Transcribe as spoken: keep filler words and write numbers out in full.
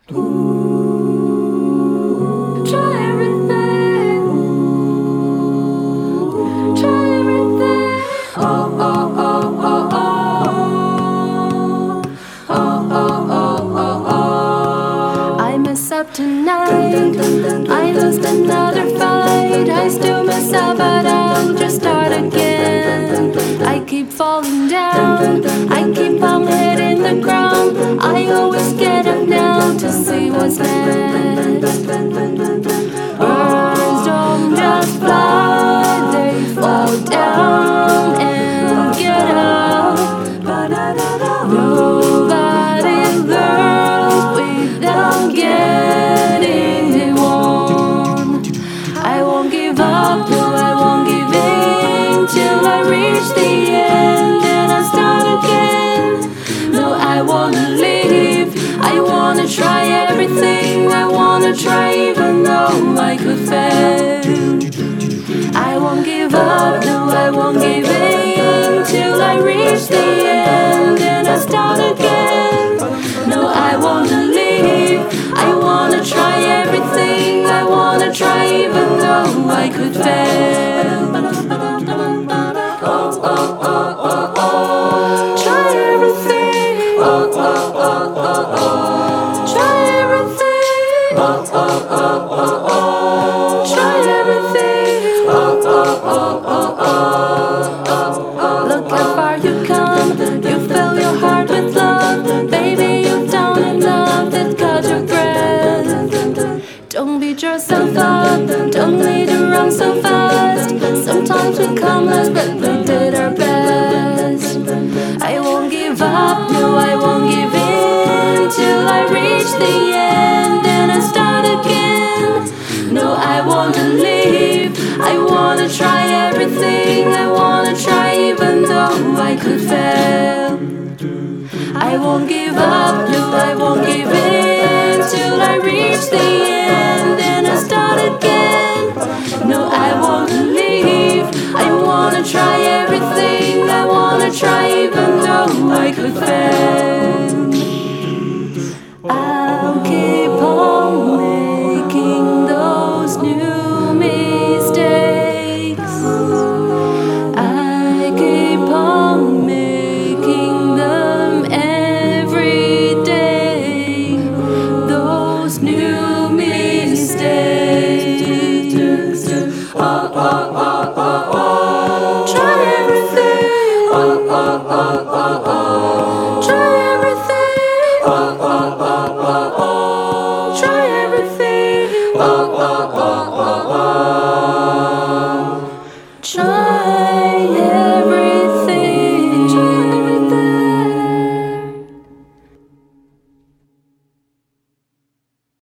Try everything. Try everything. Oh, oh, oh, oh, oh. Oh, oh, oh, oh, oh. I mess up tonight. I lost another fight. I still mess up, but I'll just start again. I keep falling down. I keep on hitting the ground. I always get up now to see what's next. Birds don't just fly, they fall down and get up. Nobody learns without getting it wrong. I won't give up, no, I won't give in till I reach the end and I start again. No, I wanna leave, I wanna try everything, I wanna try even though I could fail. I won't give up, no, I won't give in till I reach the end and I start again. No, I wanna leave, I wanna try everything, I wanna try even though I could fail. Oh, oh, oh, oh, oh. Try everything. Oh, oh, oh, oh, oh. Try everything. Oh, oh, oh, oh, oh. Try everything. Oh, oh, oh, oh, oh, oh. Look how far you come. You fill your heart with love. Baby, you've done enough that got your breath. Don't beat yourself up. Don't lead around so fast. Sometimes we come last, but we did our best. I won't give up, no, I won't give in till I reach the end and I start again. No, I wanna leave, I wanna try everything, I wanna try even though I could fail. I won't give up, no, I won't give in till I reach the end and I start again. No, I wanna leave, I wanna try everything, I wanna try even though I could fail. I'll keep on making those new mistakes. I keep on making them every day. Those new mistakes. Oh, oh, oh, oh, oh. Try everything. Oh, oh, oh, oh, oh. Try everything. Oh, oh, oh, oh, oh. Try everything. Oh, oh, oh, oh, oh. Try